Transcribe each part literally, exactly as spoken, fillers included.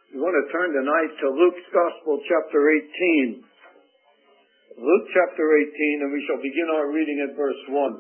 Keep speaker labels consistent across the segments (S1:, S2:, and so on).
S1: We want to turn tonight to Luke's Gospel, chapter eighteen. Luke chapter eighteen, and we shall begin our reading at verse one.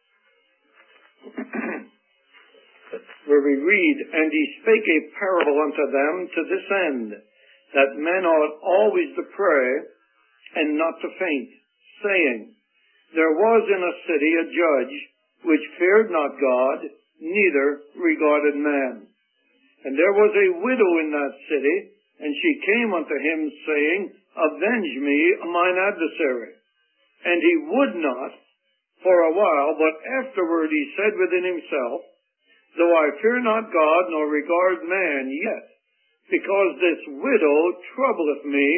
S1: Where we read, "And he spake a parable unto them to this end, that men ought always to pray, and not to faint, saying, There was in a city a judge, which feared not God, neither regarded man. And there was a widow in that city, and she came unto him, saying, Avenge me of mine adversary. And he would not for a while, but afterward he said within himself, Though I fear not God, nor regard man, yet, because this widow troubleth me,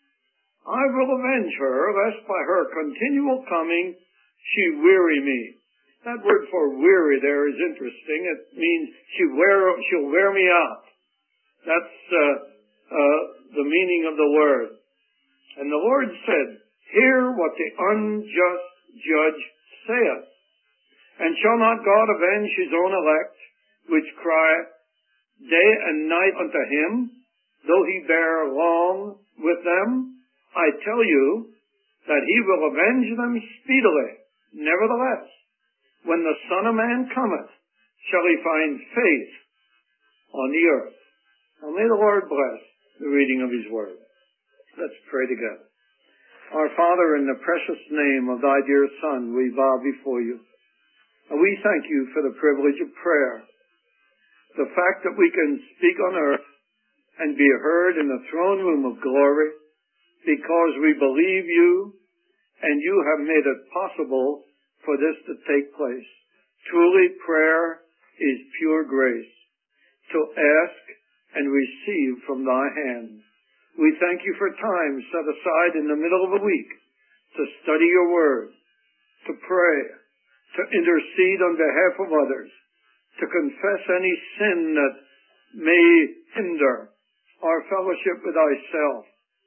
S1: I will avenge her, lest by her continual coming she weary me." That word for weary there is interesting. It means she wear, she'll wear me out. That's uh, uh, the meaning of the word. And the Lord said, Hear what the unjust judge saith. And shall not God avenge his own elect, which cry day and night unto him, though he bear long with them? I tell you that he will avenge them speedily. Nevertheless, when the Son of Man cometh, shall he find faith on the earth? Now may the Lord bless the reading of his word. Let's pray together. Our Father, in the precious name of thy dear Son, we bow before you. And we thank you for the privilege of prayer. The fact that we can speak on earth and be heard in the throne room of glory because we believe you and you have made it possible for this to take place. Truly, prayer is pure grace, to ask and receive from thy hand. We thank you for time set aside in the middle of a week to study your word, to pray, to intercede on behalf of others, to confess any sin that may hinder our fellowship with thyself,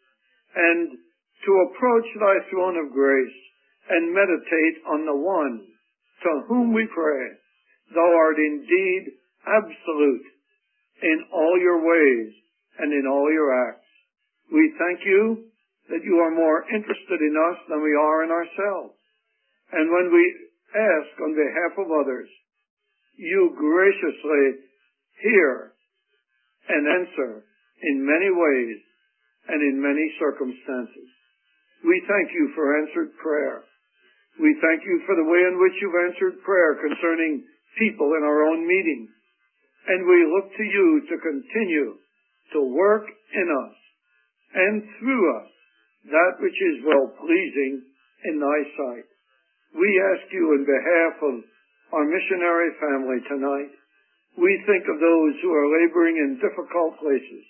S1: and to approach thy throne of grace and meditate on the one to whom we pray. Thou art indeed absolute in all your ways and in all your acts. We thank you that you are more interested in us than we are in ourselves. And when we ask on behalf of others, you graciously hear and answer in many ways and in many circumstances. We thank you for answered prayer. We thank you for the way in which you've answered prayer concerning people in our own meetings. And we look to you to continue to work in us and through us that which is well-pleasing in thy sight. We ask you in behalf of our missionary family tonight. We think of those who are laboring in difficult places.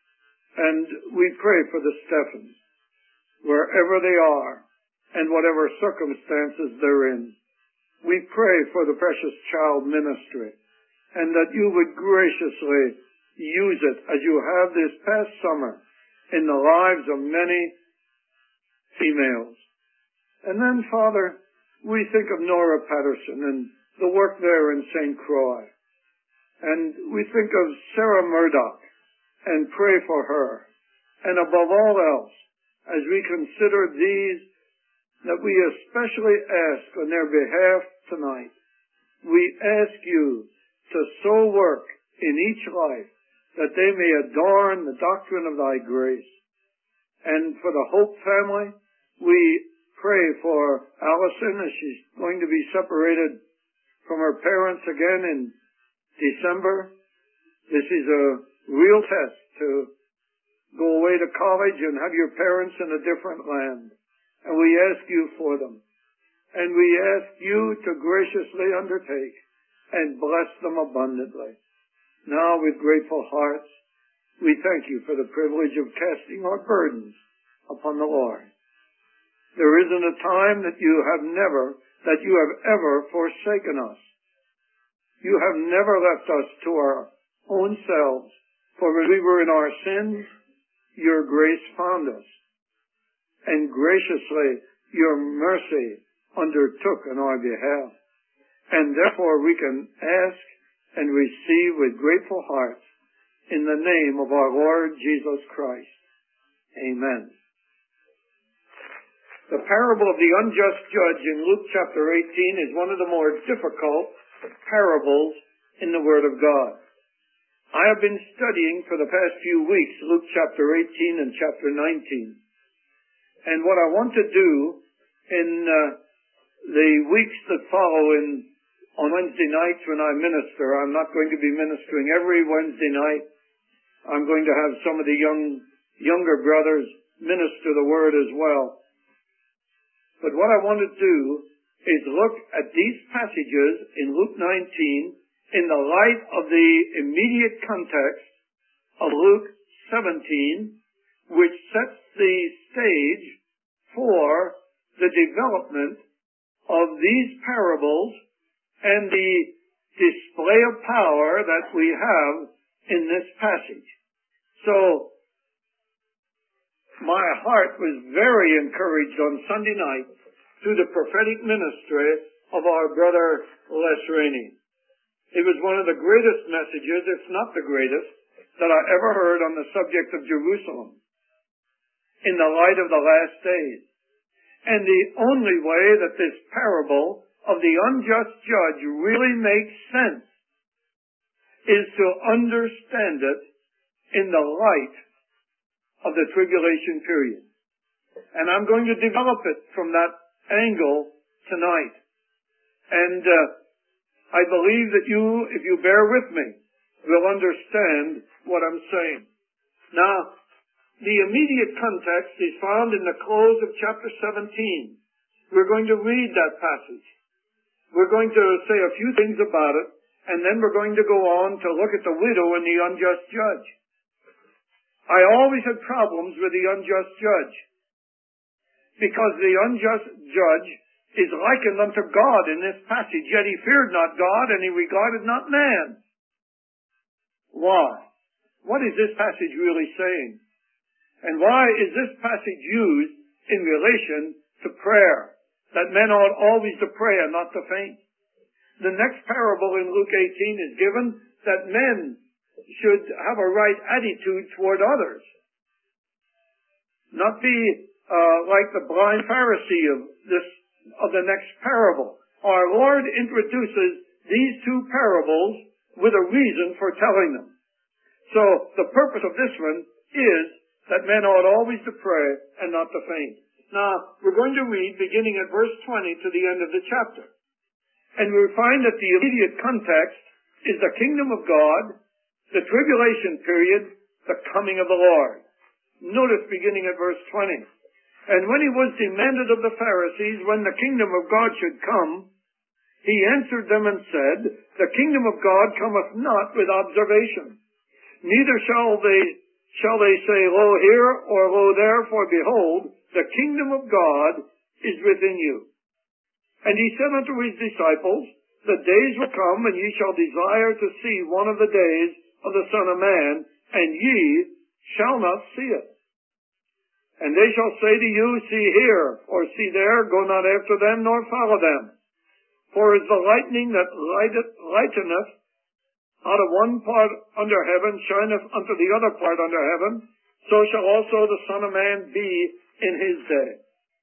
S1: And we pray for the Stephens, wherever they are, and whatever circumstances they're in. We pray for the Precious Child Ministry, and that you would graciously use it as you have this past summer in the lives of many females. And then, Father, we think of Nora Patterson and the work there in Saint Croix. And we think of Sarah Murdoch and pray for her. And above all else, as we consider these that we especially ask on their behalf tonight, we ask you to so work in each life that they may adorn the doctrine of thy grace. And for the Hope family, we pray for Allison as she's going to be separated from her parents again in December. This is a real test to go away to college and have your parents in a different land. And we ask you for them. And we ask you to graciously undertake and bless them abundantly. Now, with grateful hearts, we thank you for the privilege of casting our burdens upon the Lord. There isn't a time that you have never, that you have ever forsaken us. You have never left us to our own selves, for when we were in our sins, your grace found us. And graciously, your mercy undertook on our behalf. And therefore we can ask and receive with grateful hearts in the name of our Lord Jesus Christ. Amen. The parable of the unjust judge in Luke chapter eighteen is one of the more difficult parables in the Word of God. I have been studying for the past few weeks Luke chapter eighteen and chapter nineteen. And what I want to do in uh, the weeks that follow in on Wednesday nights when I minister, I'm not going to be ministering every Wednesday night. I'm going to have some of the young younger brothers minister the Word as well. But what I want to do is look at these passages in Luke nineteen in the light of the immediate context of Luke seventeen, which sets the stage for the development of these parables and the display of power that we have in this passage. So, my heart was very encouraged on Sunday night through the prophetic ministry of our brother Les Rainey. It was one of the greatest messages, if not the greatest, that I ever heard on the subject of Jerusalem in the light of the last days. And the only way that this parable of the unjust judge really makes sense is to understand it in the light of the tribulation period. And I'm going to develop it from that angle tonight. And uh, I believe that you, if you bear with me, will understand what I'm saying. Now, the immediate context is found in the close of chapter seventeen. We're going to read that passage. We're going to say a few things about it, and then we're going to go on to look at the widow and the unjust judge. I always had problems with the unjust judge, because the unjust judge is likened unto God in this passage, yet he feared not God and he regarded not man. Why? What is this passage really saying? And why is this passage used in relation to prayer? That men ought always to pray and not to faint. The next parable in Luke eighteen is given that men should have a right attitude toward others. Not be uh, like the blind Pharisee of this of the next parable. Our Lord introduces these two parables with a reason for telling them. So the purpose of this one is that men ought always to pray and not to faint. Now, we're going to read beginning at verse twenty to the end of the chapter. And we find that the immediate context is the kingdom of God, the tribulation period, the coming of the Lord. Notice beginning at verse twenty. And when he was demanded of the Pharisees when the kingdom of God should come, he answered them and said, the kingdom of God cometh not with observation. Neither shall they, shall they say, lo here, or lo there, for behold, the kingdom of God is within you. And he said unto his disciples, the days will come, and ye shall desire to see one of the days of the Son of Man, and ye shall not see it. And they shall say to you, see here, or see there, go not after them, nor follow them. For as the lightning that lighteth, lighteneth out of one part under heaven, shineth unto the other part under heaven, so shall also the Son of Man be in his day.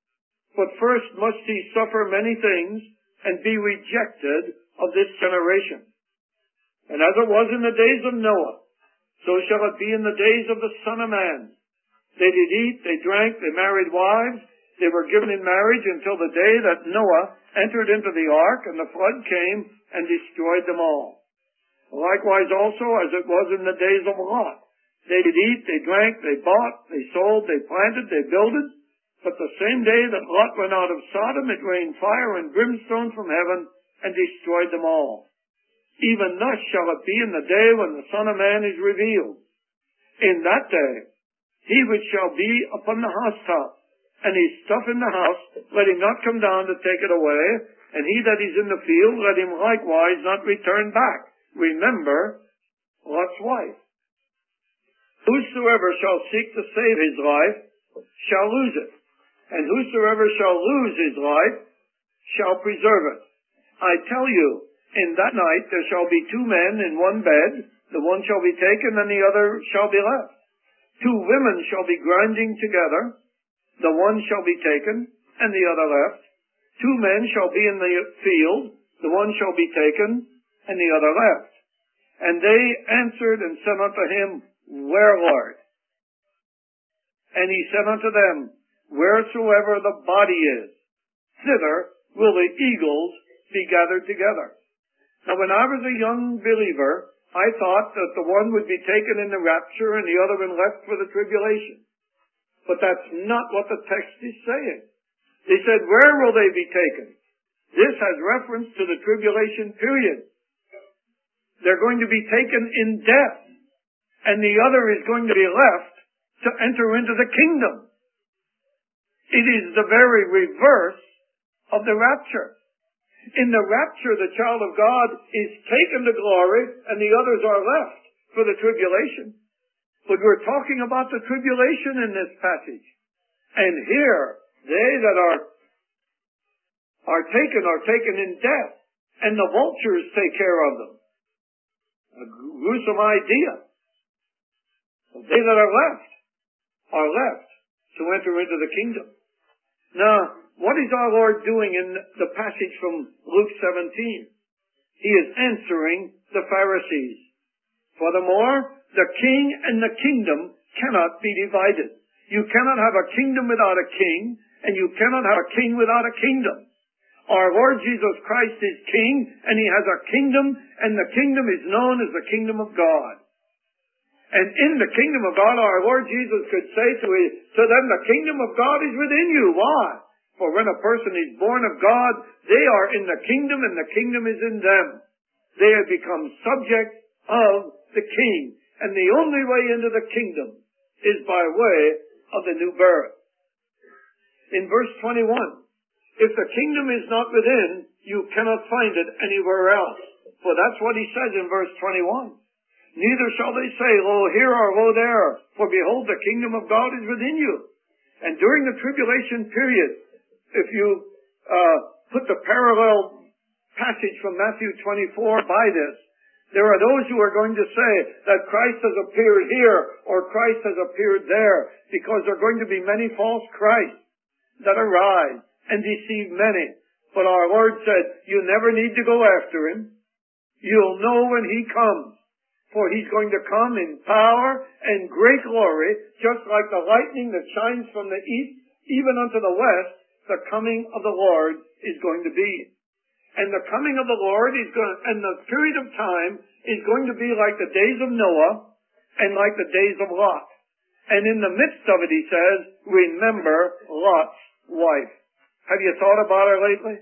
S1: But first must he suffer many things, and be rejected of this generation. And as it was in the days of Noah, so shall it be in the days of the Son of Man. They did eat, they drank, they married wives, they were given in marriage until the day that Noah entered into the ark, and the flood came and destroyed them all. Likewise also as it was in the days of Lot. They did eat, they drank, they bought, they sold, they planted, they builded. But the same day that Lot went out of Sodom, it rained fire and brimstone from heaven and destroyed them all. Even thus shall it be in the day when the Son of Man is revealed. In that day, he which shall be upon the housetop, and his stuff in the house, let him not come down to take it away, and he that is in the field, let him likewise not return back. Remember Lot's wife. Whosoever shall seek to save his life shall lose it, and whosoever shall lose his life shall preserve it. I tell you, in that night there shall be two men in one bed, The one shall be taken and the other shall be left. Two women shall be grinding together. The one shall be taken and the other left. Two men shall be in the field. The one shall be taken and the other left. And they answered and said unto him, Where, Lord? And he said unto them, Wheresoever the body is, thither will the eagles be gathered together. Now when I was a young believer, I thought that the one would be taken in the rapture and the other one left for the tribulation. But that's not what the text is saying. They said, where will they be taken? This has reference to the tribulation period. They're going to be taken in death, and the other is going to be left to enter into the kingdom. It is the very reverse of the rapture. In the rapture, the child of God is taken to glory, and the others are left for the tribulation. But we're talking about the tribulation in this passage. And here, they that are, are taken are taken in death, and the vultures take care of them. A gruesome idea. They that are left are left to enter into the kingdom. Now, what is our Lord doing in the passage from Luke seventeen? He is answering the Pharisees. Furthermore, the king and the kingdom cannot be divided. You cannot have a kingdom without a king, and you cannot have a king without a kingdom. Our Lord Jesus Christ is king, and he has a kingdom, and the kingdom is known as the kingdom of God. And in the kingdom of God, our Lord Jesus could say to, his, to them, the kingdom of God is within you. Why? For when a person is born of God, they are in the kingdom, and the kingdom is in them. They have become subject of the king. And the only way into the kingdom is by way of the new birth. In verse twenty-one, if the kingdom is not within, you cannot find it anywhere else. For that's what he says in verse twenty-one. Neither shall they say, Lo here or lo there, for behold, the kingdom of God is within you. And during the tribulation period, if you uh, put the parallel passage from Matthew twenty-four by this, there are those who are going to say that Christ has appeared here or Christ has appeared there, because there are going to be many false Christs that arise and deceive many. But our Lord said, you never need to go after him. You'll know when he comes. For he's going to come in power and great glory, just like the lightning that shines from the east, even unto the west, the coming of the Lord is going to be. And the coming of the Lord is going, and the period of time is going to be like the days of Noah and like the days of Lot. And in the midst of it, he says, remember Lot's wife. Have you thought about her lately?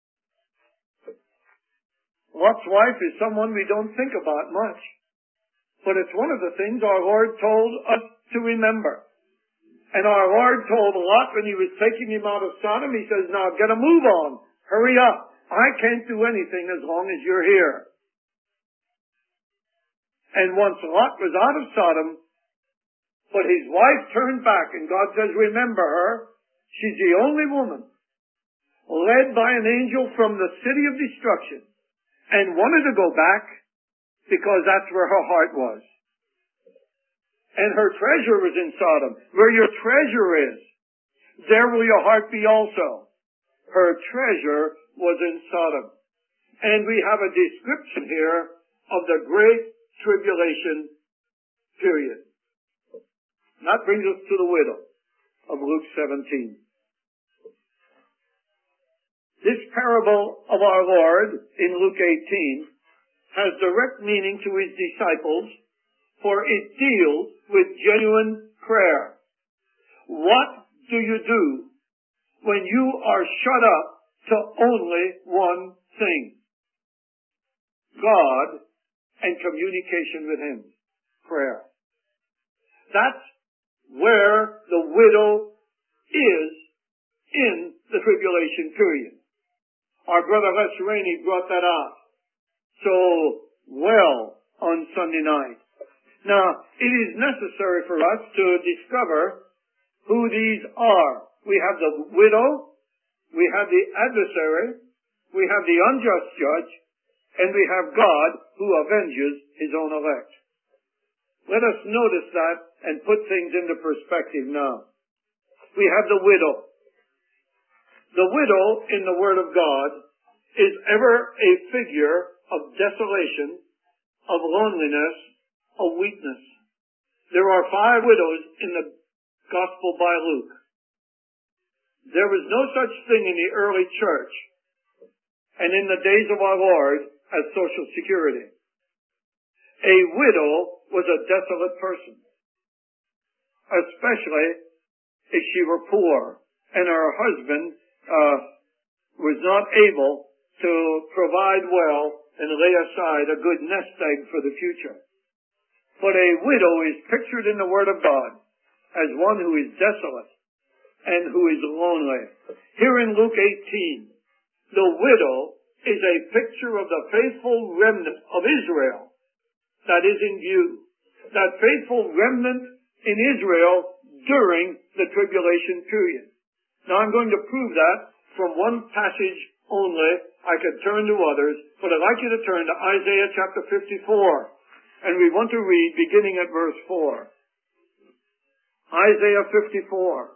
S1: Lot's wife is someone we don't think about much. But it's one of the things our Lord told us to remember. And our Lord told Lot when he was taking him out of Sodom, he says, now get a move on. Hurry up. I can't do anything as long as you're here. And once Lot was out of Sodom, but his wife turned back, and God says, remember her. She's the only woman led by an angel from the city of destruction and wanted to go back because that's where her heart was. And her treasure was in Sodom. Where your treasure is, there will your heart be also. Her treasure was in Sodom. And we have a description here of the great tribulation period. And that brings us to the widow of Luke seventeen. This parable of our Lord in Luke eighteen has direct meaning to his disciples, for it deals with genuine prayer. What do you do when you are shut up to only one thing? God and communication with him. Prayer. That's where the widow is in the tribulation period. Our brother Les Rainey brought that out so well on Sunday night. Now, it is necessary for us to discover who these are. We have the widow, we have the adversary, we have the unjust judge, and we have God who avenges his own elect. Let us notice that and put things into perspective now. We have the widow. The widow in the Word of God is ever a figure of desolation, of loneliness, of weakness. There are five widows in the Gospel by Luke. There was no such thing in the early church and in the days of our Lord as Social Security. A widow was a desolate person, especially if she were poor and her husband uh, was not able to provide well and lay aside a good nest egg for the future. But a widow is pictured in the Word of God as one who is desolate and who is lonely. Here in Luke eighteen, the widow is a picture of the faithful remnant of Israel that is in view. That faithful remnant in Israel during the tribulation period. Now I'm going to prove that from one passage only. I could turn to others, but I'd like you to turn to Isaiah chapter fifty-four. And we want to read beginning at verse four. Isaiah fifty-four.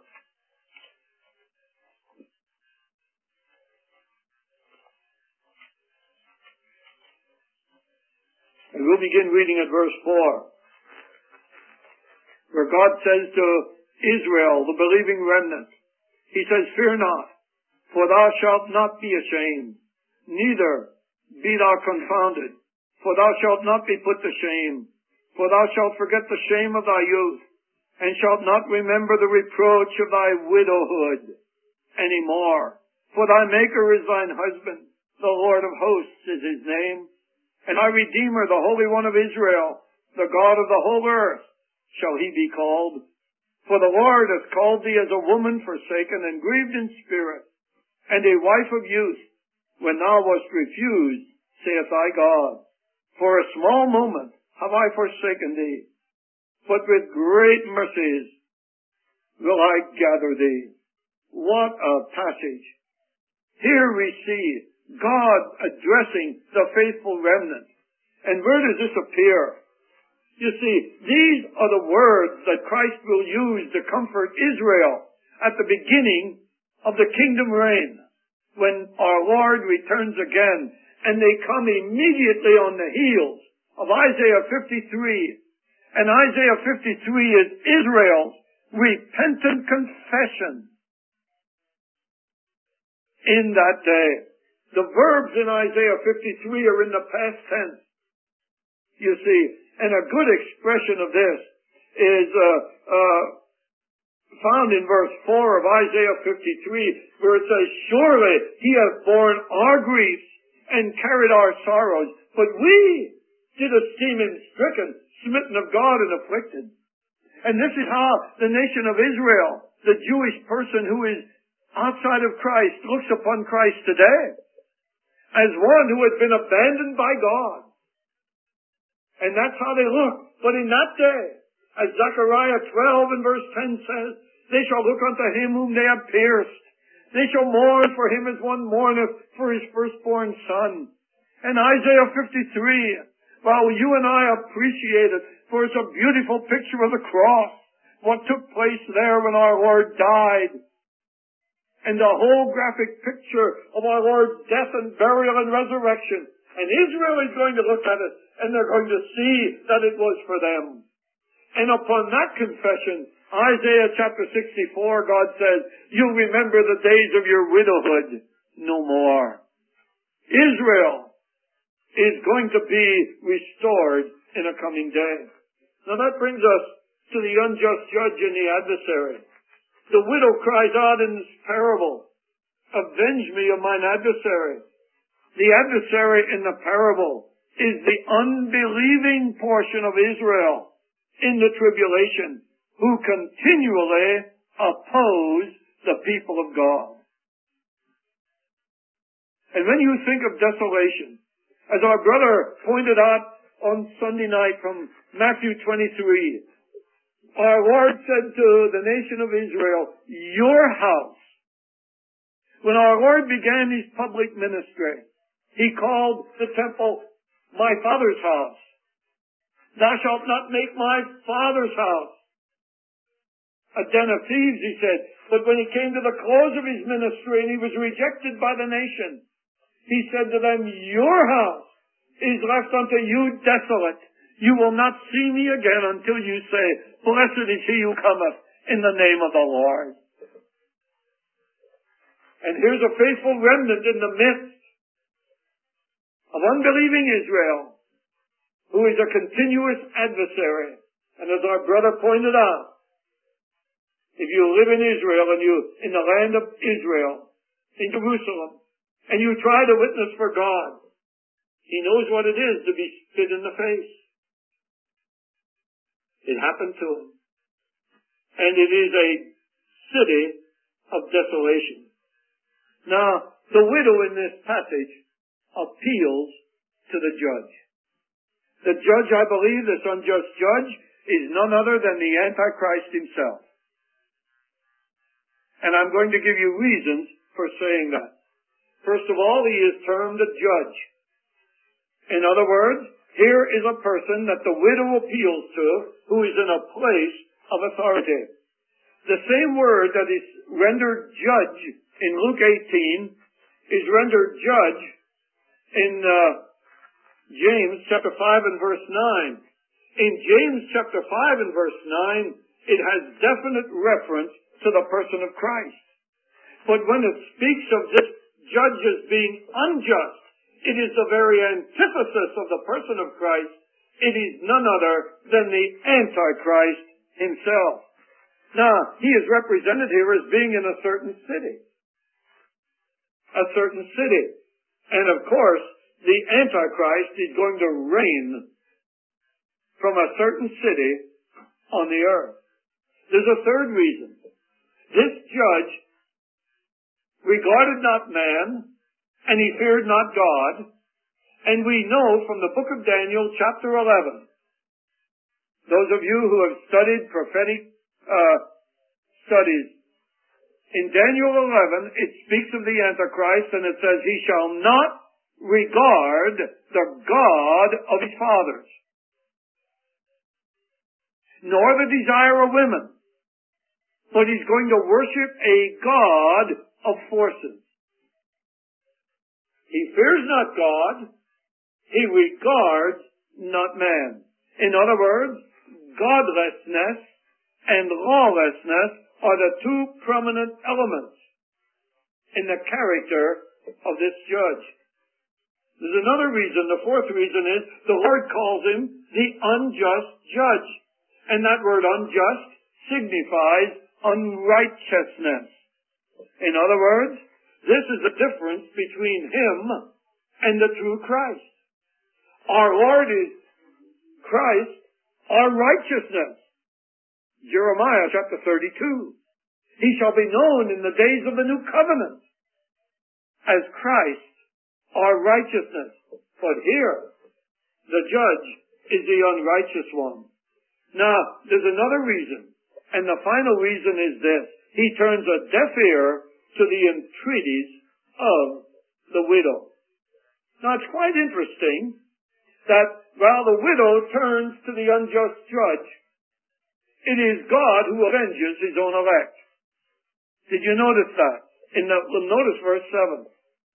S1: And we'll begin reading at verse four, where God says to Israel, the believing remnant, he says, "Fear not, for thou shalt not be ashamed, neither be thou confounded, for thou shalt not be put to shame. For thou shalt forget the shame of thy youth, and shalt not remember the reproach of thy widowhood any more. For thy Maker is thine husband, the Lord of hosts is his name, and thy Redeemer, the Holy One of Israel, the God of the whole earth, shall he be called. For the Lord hath called thee as a woman forsaken and grieved in spirit, and a wife of youth, when thou wast refused, saith thy God. For a small moment have I forsaken thee, but with great mercies will I gather thee." What a passage. Here we see God addressing the faithful remnant. And where does this appear? You see, these are the words that Christ will use to comfort Israel at the beginning of the kingdom reign, when our Lord returns again, and they come immediately on the heels of Isaiah fifty-three. And Isaiah fifty-three is Israel's repentant confession in that day. The verbs in Isaiah fifty-three are in the past tense, you see. And a good expression of this is uh, uh, found in verse four of Isaiah fifty-three, where it says, "Surely he hath borne our griefs and carried our sorrows, but we did esteem him stricken, smitten of God, and afflicted." And this is how the nation of Israel, the Jewish person who is outside of Christ, looks upon Christ today as one who has been abandoned by God. And that's how they look. But in that day, as Zechariah twelve and verse ten says, "They shall look unto him whom they have pierced. They shall mourn for him as one mourneth for his firstborn son." And Isaiah fifty-three, while you and I appreciate it, for it's a beautiful picture of the cross, what took place there when our Lord died, and the whole graphic picture of our Lord's death and burial and resurrection. And Israel is going to look at it, and they're going to see that it was for them. And upon that confession, Isaiah chapter sixty-four, God says, "You'll remember the days of your widowhood no more." Israel is going to be restored in a coming day. Now that brings us to the unjust judge and the adversary. The widow cries out in this parable, "Avenge me of mine adversary." The adversary in the parable is the unbelieving portion of Israel in the tribulation, who continually oppose the people of God. And when you think of desolation, as our brother pointed out on Sunday night from Matthew twenty-three, our Lord said to the nation of Israel, "Your house." When our Lord began his public ministry, He called the temple my Father's house. Thou shalt not make my Father's house a den of thieves, he said. But when he came to the close of his ministry and he was rejected by the nation, he said to them, your house is left unto you desolate. You will not see me again until you say, blessed is he who cometh in the name of the Lord. And here's a faithful remnant in the midst of unbelieving Israel, who is a continuous adversary. And as our brother pointed out, if you live in Israel and you, in the land of Israel, in Jerusalem, and you try to witness for God, he knows what it is to be spit in the face. It happened to him. And it is a city of desolation. Now, the widow in this passage appeals to the judge. The judge, I believe, this unjust judge, is none other than the Antichrist himself. And I'm going to give you reasons for saying that. First of all, he is termed a judge. In other words, here is a person that the widow appeals to who is in a place of authority. The same word that is rendered judge in Luke eighteen is rendered judge in uh, James chapter five and verse nine. In James chapter five and verse nine, it has definite reference to the person of Christ. But when it speaks of this judge as being unjust, it is the very antithesis of the person of Christ. It is none other than the Antichrist himself. Now, he is represented here as being in a certain city. A certain city. And of course, the Antichrist is going to reign from a certain city on the earth. There's a third reason. This judge regarded not man, and he feared not God. And we know from the book of Daniel, chapter eleven, those of you who have studied prophetic uh, studies, in Daniel eleven, it speaks of the Antichrist, and it says, he shall not regard the God of his fathers, nor the desire of women, but he's going to worship a God of forces. He fears not God. He regards not man. In other words, godlessness and lawlessness are the two prominent elements in the character of this judge. There's another reason. The fourth reason is the Lord calls him the unjust judge. And that word unjust signifies unrighteousness. In other words, this is the difference between him and the true Christ. Our Lord is Christ, our righteousness. Jeremiah chapter thirty-two. He shall be known in the days of the new covenant as Christ, our righteousness. But here, the judge is the unrighteous one. Now, there's another reason, and the final reason is this. He turns a deaf ear to the entreaties of the widow. Now, it's quite interesting that while the widow turns to the unjust judge, it is God who avenges his own elect. Did you notice that? In the, notice verse seven.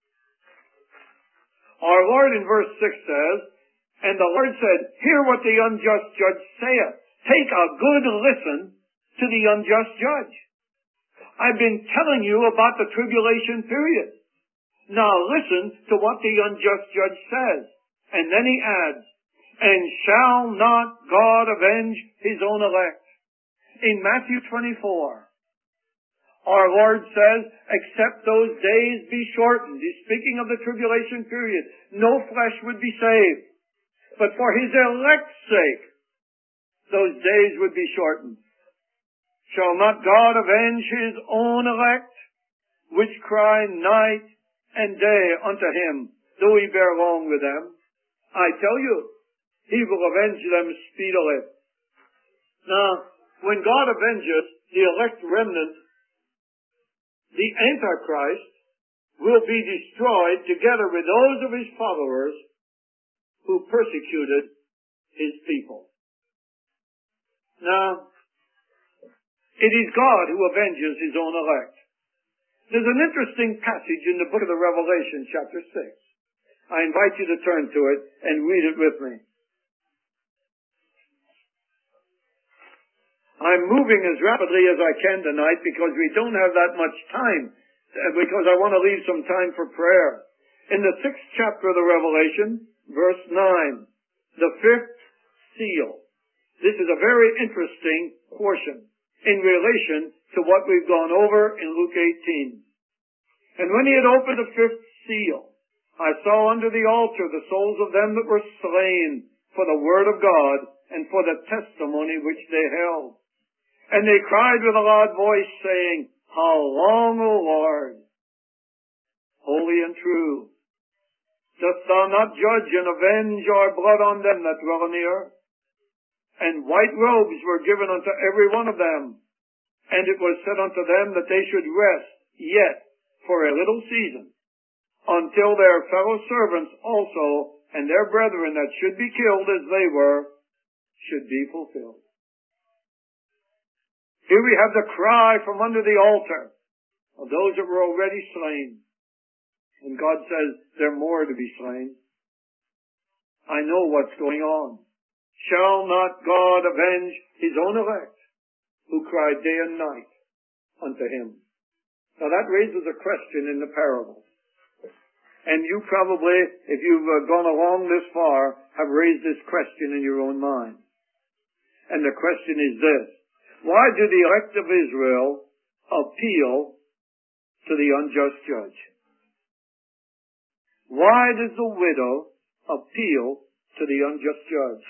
S1: Our Lord in verse six says, and the Lord said, hear what the unjust judge saith. Take a good listen to the unjust judge. I've been telling you about the tribulation period. Now listen to what the unjust judge says. And then he adds, and shall not God avenge his own elect? In Matthew twenty-four, our Lord says, except those days be shortened. He's speaking of the tribulation period. No flesh would be saved. But for his elect's sake, those days would be shortened. Shall not God avenge his own elect, which cry night and day unto him, though he bear long with them? I tell you, he will avenge them speedily. Now, when God avenges the elect remnant, the Antichrist will be destroyed together with those of his followers who persecuted his people. Now, it is God who avenges his own elect. There's an interesting passage in the book of the Revelation, chapter six. I invite you to turn to it and read it with me. I'm moving as rapidly as I can tonight because we don't have that much time, because I want to leave some time for prayer. In the sixth chapter of the Revelation, verse nine, the fifth seal. This is a very interesting portion in relation to what we've gone over in Luke eighteen. And when he had opened the fifth seal, I saw under the altar the souls of them that were slain for the word of God and for the testimony which they held. And they cried with a loud voice, saying, How long, O Lord, holy and true, dost thou not judge and avenge our blood on them that dwell on the earth? And white robes were given unto every one of them. And it was said unto them that they should rest yet for a little season, until their fellow servants also and their brethren that should be killed as they were, should be fulfilled. Here we have the cry from under the altar of those that were already slain. And God says, there are more to be slain. I know what's going on. Shall not God avenge his own elect, who cried day and night unto him? Now that raises a question in the parable. And you probably, if you've uh, gone along this far, have raised this question in your own mind. And the question is this: why do the elect of Israel appeal to the unjust judge? Why does the widow appeal to the unjust judge?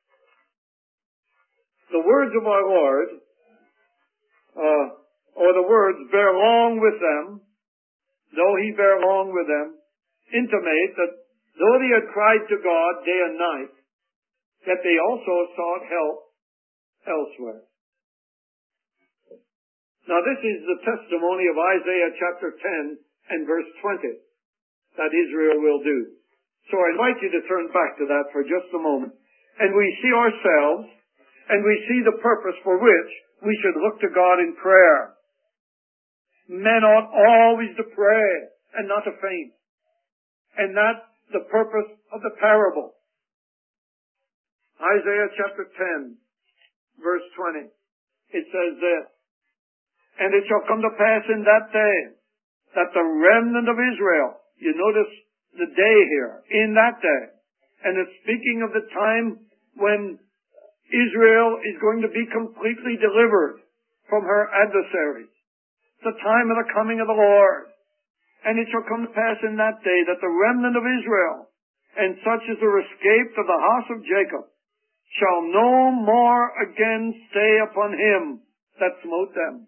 S1: The words of our Lord, uh, or the words, bear long with them, though he bear long with them, intimate that though they had cried to God day and night, that they also sought help elsewhere. Now this is the testimony of Isaiah chapter ten and verse twenty, that Israel will do. So I invite you to turn back to that for just a moment. And we see ourselves, and we see the purpose for which we should look to God in prayer. Men ought always to pray and not to faint. And that's the purpose of the parable. Isaiah chapter ten, verse twenty. It says this: And it shall come to pass in that day that the remnant of Israel, you notice the day here, in that day, and it's speaking of the time when Israel is going to be completely delivered from her adversaries, the time of the coming of the Lord. And it shall come to pass in that day that the remnant of Israel, and such as are escaped of the house of Jacob, shall no more again stay upon him that smote them.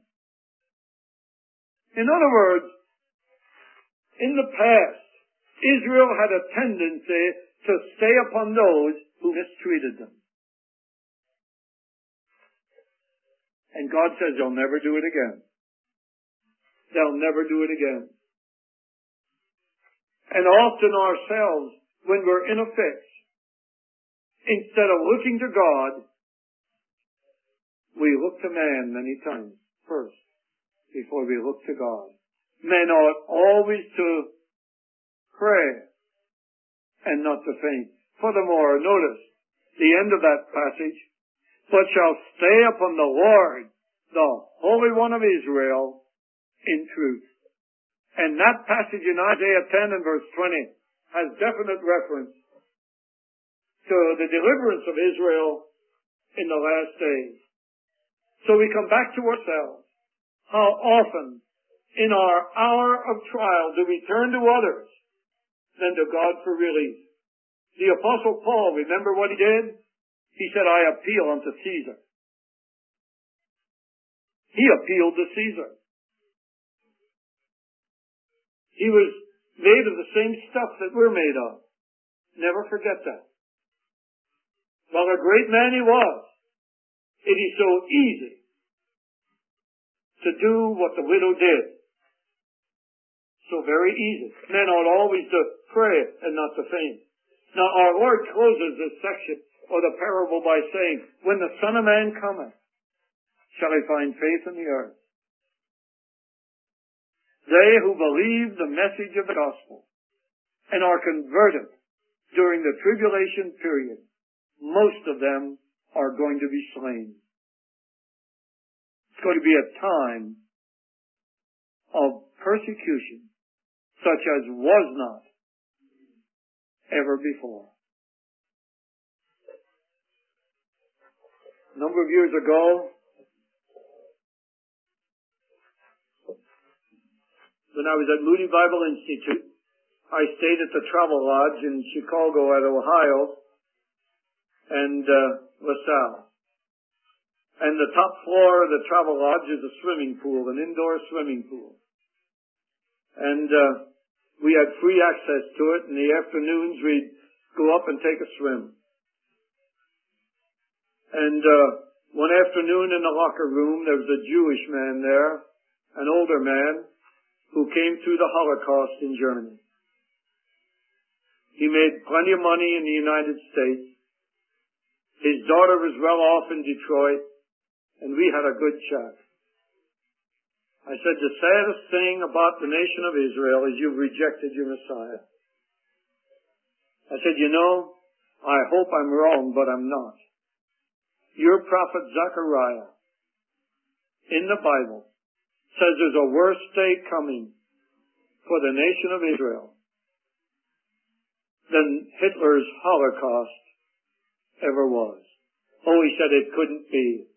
S1: In other words, in the past, Israel had a tendency to stay upon those who mistreated them. And God says they'll never do it again. They'll never do it again. And often ourselves, when we're in a fix, instead of looking to God, we look to man many times first, before we look to God. Men ought always to pray and not to faint. Furthermore, notice the end of that passage: but shall stay upon the Lord, the Holy One of Israel, in truth. And that passage in Isaiah ten and verse twenty has definite reference to the deliverance of Israel in the last days. So we come back to ourselves. How often in our hour of trial do we turn to others than to God for relief? The Apostle Paul, remember what he did? He said, I appeal unto Caesar. He appealed to Caesar. He was made of the same stuff that we're made of. Never forget that. While a great man he was, it is so easy to do what the widow did. So very easy. Men ought always to pray and not to faint. Now our Lord closes this section or the parable by saying, when the Son of Man cometh, shall he find faith in the earth? They who believe the message of the gospel and are converted during the tribulation period, most of them are going to be slain. It's going to be a time of persecution such as was not ever before. A number of years ago, when I was at Moody Bible Institute, I stayed at the Travel Lodge in Chicago at Ohio and uh, LaSalle. And the top floor of the Travel Lodge is a swimming pool, an indoor swimming pool. And uh, we had free access to it. In the afternoons, we'd go up and take a swim. And uh, one afternoon in the locker room, there was a Jewish man there, an older man, who came through the Holocaust in Germany. He made plenty of money in the United States. His daughter was well off in Detroit, and we had a good chat. I said, the saddest thing about the nation of Israel is you've rejected your Messiah. I said, you know, I hope I'm wrong, but I'm not. Your prophet Zechariah in the Bible says there's a worse day coming for the nation of Israel than Hitler's Holocaust ever was. Oh, he said it couldn't be.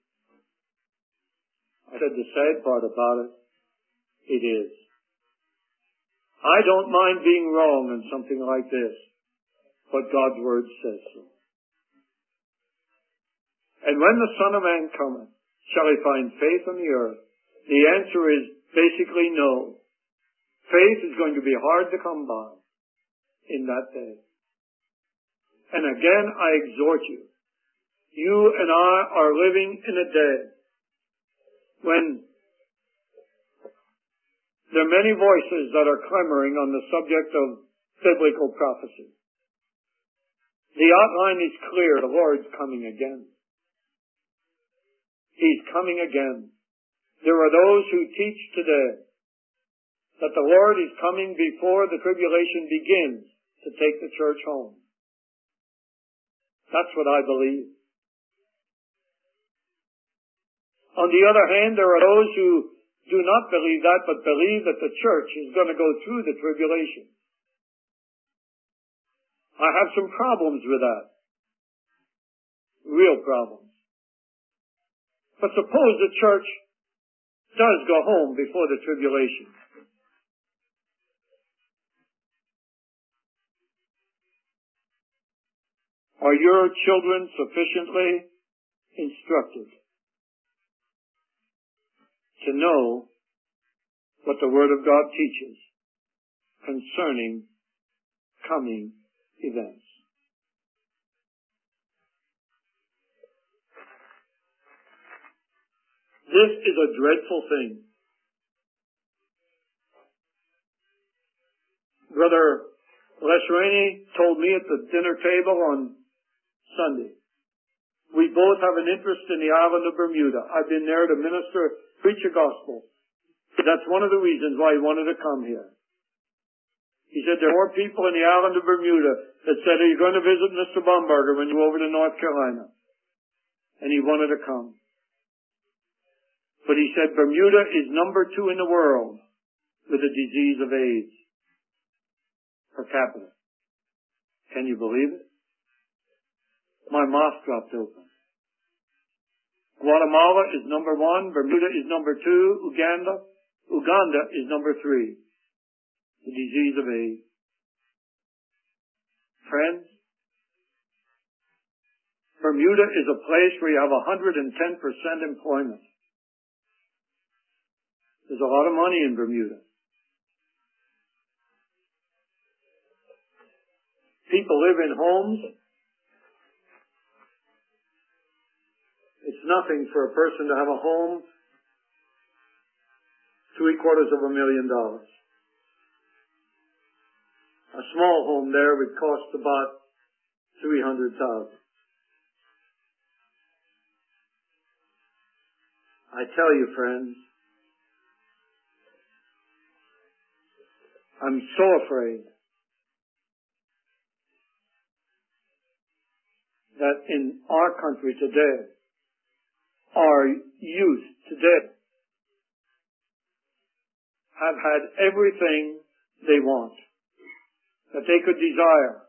S1: I said the sad part about it, it is. I don't mind being wrong in something like this, but God's Word says so. And when the Son of Man cometh, shall he find faith on the earth? The answer is basically no. Faith is going to be hard to come by in that day. And again, I exhort you. You and I are living in a day when there are many voices that are clamoring on the subject of biblical prophecy. The outline is clear. The Lord's coming again. He's coming again. There are those who teach today that the Lord is coming before the tribulation begins to take the church home. That's what I believe. On the other hand, there are those who do not believe that, but believe that the church is going to go through the tribulation. I have some problems with that. Real problems. But suppose the church does go home before the tribulation. Are your children sufficiently instructed to know what the Word of God teaches concerning coming events? This is a dreadful thing. Brother Les Rainey told me at the dinner table on Sunday, we both have an interest in the island of Bermuda. I've been there to minister, preach a gospel. That's one of the reasons why he wanted to come here. He said there are more people in the island of Bermuda that said, are you going to visit Mister Baumberger when you go over to North Carolina? And he wanted to come. But he said Bermuda is number two in the world with the disease of AIDS per capita. Can you believe it? My mouth dropped open. Guatemala is number one. Bermuda is number two. Uganda, Uganda is number three. The disease of AIDS. Friends, Bermuda is a place where you have one hundred ten percent employment. There's a lot of money in Bermuda. People live in homes. It's nothing for a person to have a home three quarters of a million dollars. A small home there would cost about three hundred thousand dollars. I tell you, friends, I'm so afraid that in our country today, our youth today have had everything they want, that they could desire.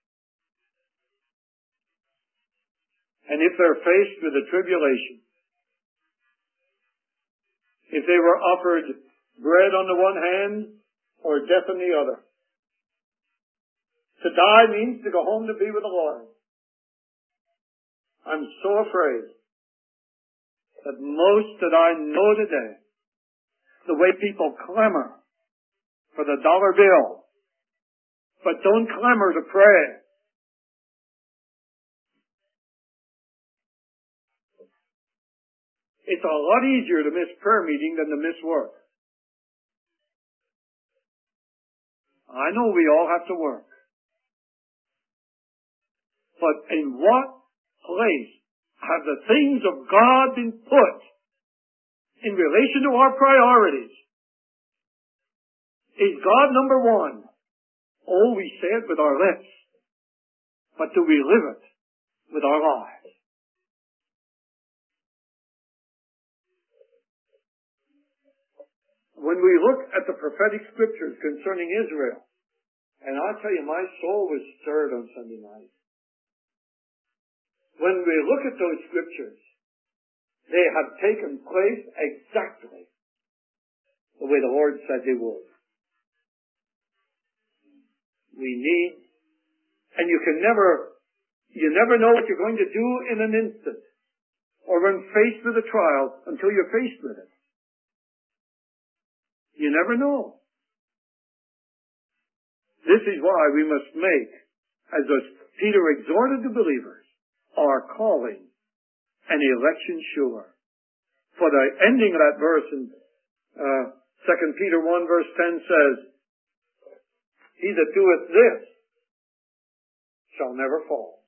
S1: And if they're faced with a tribulation, if they were offered bread on the one hand or death on the other, to die means to go home to be with the Lord. I'm so afraid that most that I know today, the way people clamor for the dollar bill, but don't clamor to pray. It's a lot easier to miss prayer meeting than to miss work. I know we all have to work. But in what place have the things of God been put in relation to our priorities? Is God number one? Oh, we say it with our lips. But do we live it with our lives? When we look at the prophetic scriptures concerning Israel, and I'll tell you, my soul was stirred on Sunday night. When we look at those scriptures, they have taken place exactly the way the Lord said they would. We need, and you can never, you never know what you're going to do in an instant, or when faced with a trial until you're faced with it. You never know. This is why we must make, as Peter exhorted the believers, our calling and election sure. For the ending of that verse in uh, Second Peter one verse ten says, he that doeth this shall never fall.